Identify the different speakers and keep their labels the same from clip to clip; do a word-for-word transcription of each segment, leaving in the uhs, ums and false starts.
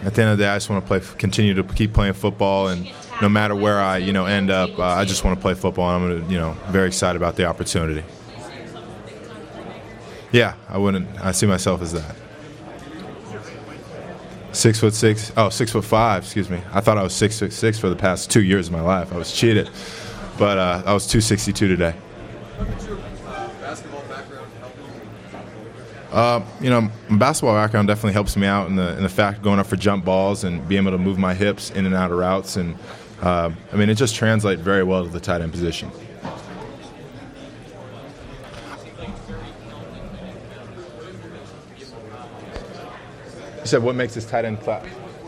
Speaker 1: at the end of the day, I just want to play, continue to keep playing football, and no matter where I, you know, end up, uh, I just want to play football. And I'm, gonna, you know, very excited about the opportunity. Yeah, I wouldn't. I see myself as that. Six foot six. Oh, six foot five. Excuse me. I thought I was six six six for the past two years of my life. I was cheated, but uh, I was two sixty two today. Uh, you know, my basketball background definitely helps me out in the in the fact of going up for jump balls and being able to move my hips in and out of routes, and uh, I mean, it just translates very well to the tight end position. You said what makes this tight end class?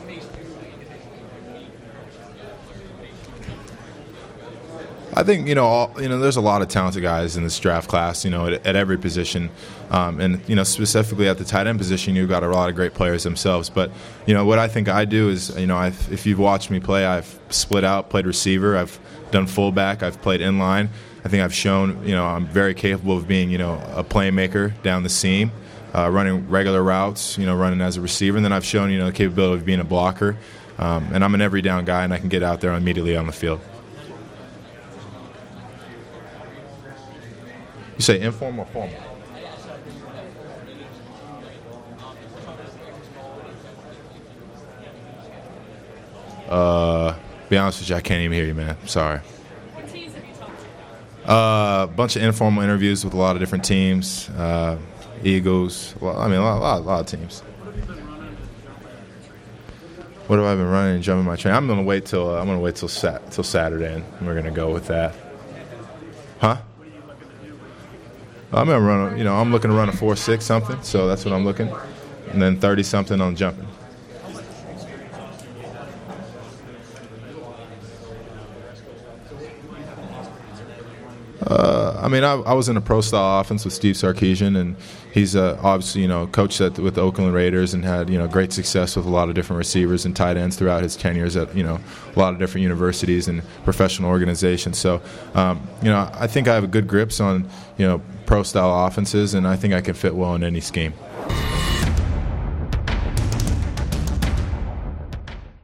Speaker 1: I think, you know, all, you know, there's a lot of talented guys in this draft class, you know, at, at every position. Um, and, you know, specifically at the tight end position, you've got a lot of great players themselves. But, you know, what I think I do is, you know, I've, if you've watched me play, I've split out, played receiver, I've done fullback, I've played inline. I think I've shown, you know, I'm very capable of being, you know, a playmaker down the seam, uh, running regular routes, you know, running as a receiver. And then I've shown, you know, the capability of being a blocker. Um, and I'm an every down guy, and I can get out there immediately on the field. You say informal or formal? Uh, be honest with you, I can't even hear you, man. Sorry.
Speaker 2: What teams have you talked to?
Speaker 1: Uh, a bunch of informal interviews with a lot of different teams. Uh, Eagles. Well, I mean, a lot, a lot, a lot of teams. What have I been running and jumping my train? I'm gonna wait till uh, I'm gonna wait till sat till Saturday, and we're gonna go with that. Huh? I'm gonna run. You know, I'm looking to run a four six something. So that's what I'm looking, and then thirty something on jumping. Uh, I mean, I, I was in a pro-style offense with Steve Sarkisian, and he's uh, obviously, you know, coached at, with the Oakland Raiders and had, you know, great success with a lot of different receivers and tight ends throughout his tenures at, you know, a lot of different universities and professional organizations. So, um, you know, I think I have a good grips on, you know, pro-style offenses, and I think I can fit well in any scheme.